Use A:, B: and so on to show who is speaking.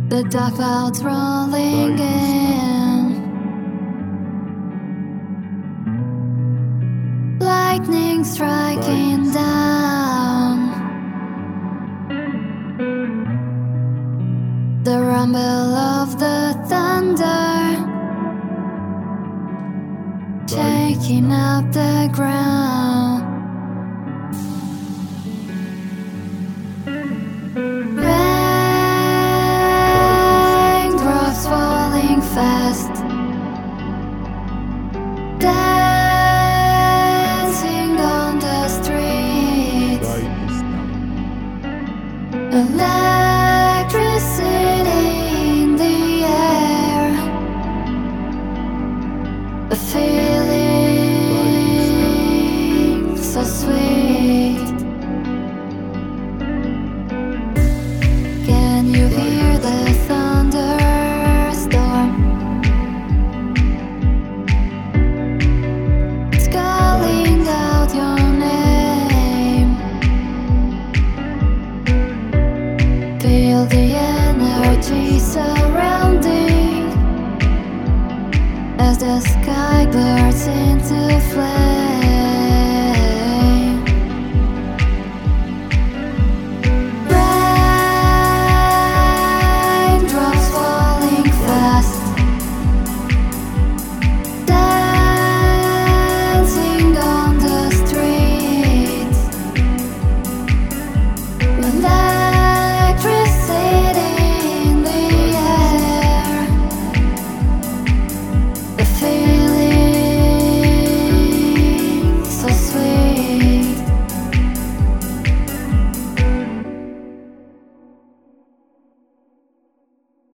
A: The dark clouds rolling in, lightning striking down, the rumble of the thunder shaking up the ground. Raindrops falling fast, dancing on the streets. Electricity in the air, a feeling so sweet. Can you hear the thunderstorm? It's calling out your name. Feel the energy surrounding as the sky bursts into flame.